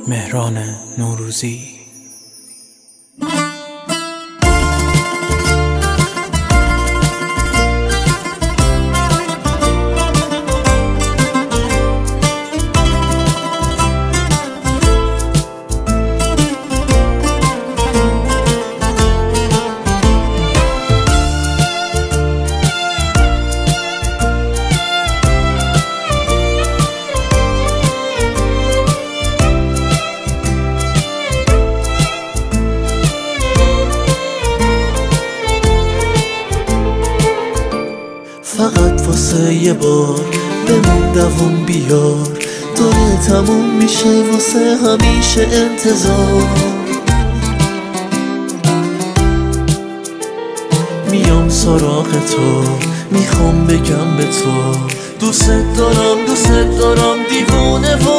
مهران نوروزی. فقط واسه یه بار بمون دووم بیار، داره تموم میشه واسه همیشه انتظار. میام سراغ تو، میخوام بگم به تو دوست دارم دوست دارم دیوونه و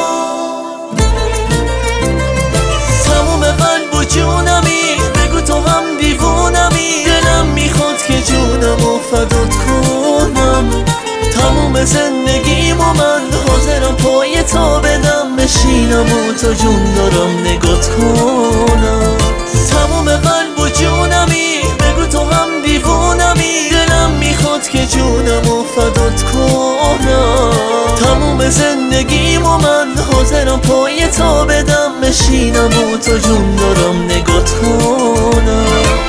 تموم قلب و جونمی، بگو تو هم دیوونمی. دلم میخواد که جونمو فدات کنم، تموم زندگیمو من حاضرم پای تو بدم، بشینم و تا جون دارم نگات کنم. تموم قلب و جونمی، بگو تو هم دیوونمی. دلم میخواد که جونمو فدات کنم، تموم زندگیمو من حاضرم پای تو بدم، بشینم و تا جون دارم نگات کنم.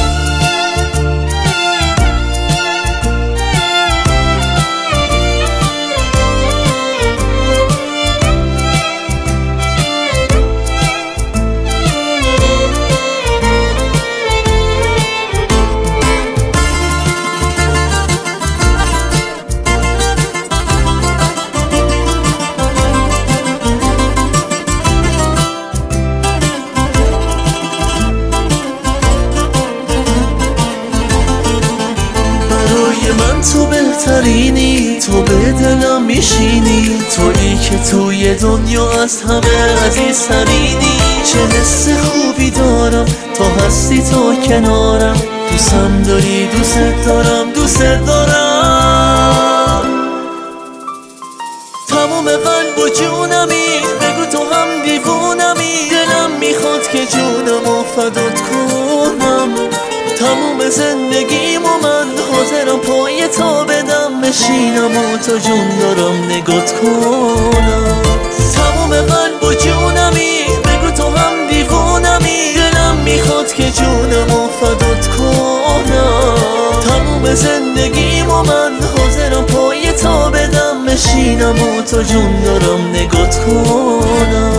من تو بهترینی، تو به دلم میشینی، تویی که توی دنیا از همه عزیزترینی. چه حس خوبی دارم تا هستی تو کنارم، دوستم داری دوست دارم دوست دارم. تموم قلب و جونمی، بگو تو هم دیوونمی. دلم میخواد که جونمو فدات کنم، تموم زندگیمو من حاضرم پای تو بدم، بشینم و تا جون دارم نگات کنم. تموم قلب و جونمی، بگو تو هم دیوونمی. دلم میخواد که جونمو فدات کنم، تموم زندگیمو من حاضرم پای تو بدم، بشینم و تا جون دارم نگات کنم.